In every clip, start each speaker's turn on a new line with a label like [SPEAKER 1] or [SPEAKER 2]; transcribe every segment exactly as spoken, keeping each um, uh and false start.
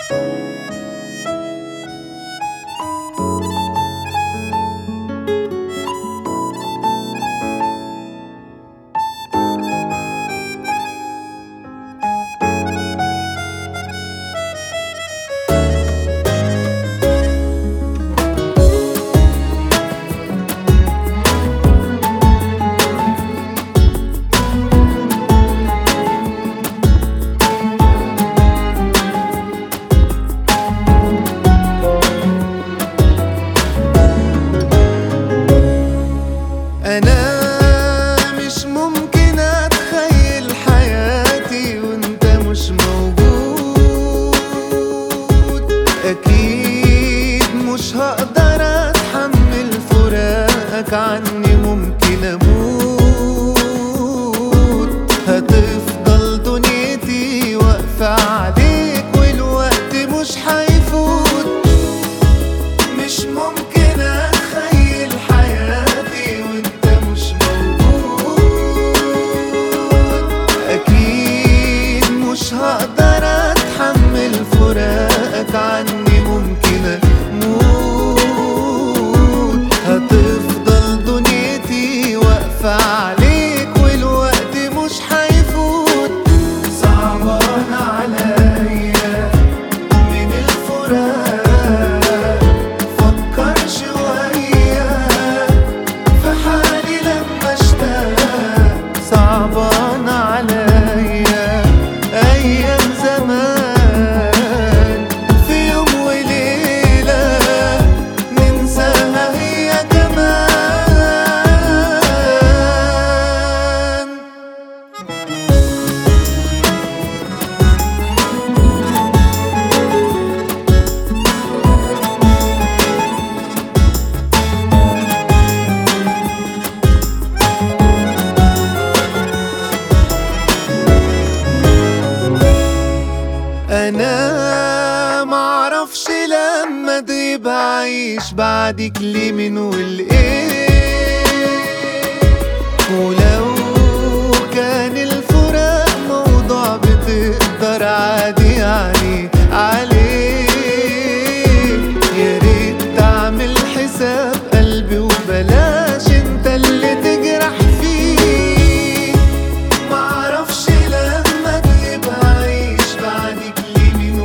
[SPEAKER 1] أنا مش ممكن أتخيل حياتي وأنت مش موجود. أكيد مش هقدر أتحمل فراقك عني، ممكن أموت. هتفضل دنيتي واقفة عليك والوقت مش هيفوت. مش ممكن أتخيل حياتي وأنت مش موجود. أكيد مش هقدر أتحمل فراقك عني، ممكن أموت. هتفضل دنيتي واقفة عليك والوقت مش هيفوت. صعبان عليا من الفراق، فكر شوية في حالي لما اشتاق. صعبان عليا أيام زمان، في يوم وليلة ننساها هي كمان. أنا معرفش لما تغيب أعيش بعدك ليه من والإيه. ولو كان الفراق موضوع بتقدر عادي يعني عليه. يا ريت تعمل حساب قلبي وبلاش انت اللي تجرح فيه. معرفش لما تغيب أعيش بعدك ليه من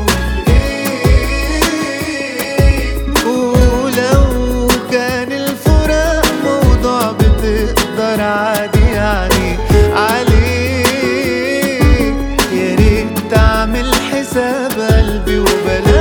[SPEAKER 1] والإيه. ولو كان الفراق موضوع بتقدر عادي يعني عليه. يا ريت تعمل حساب قلبي وبلاش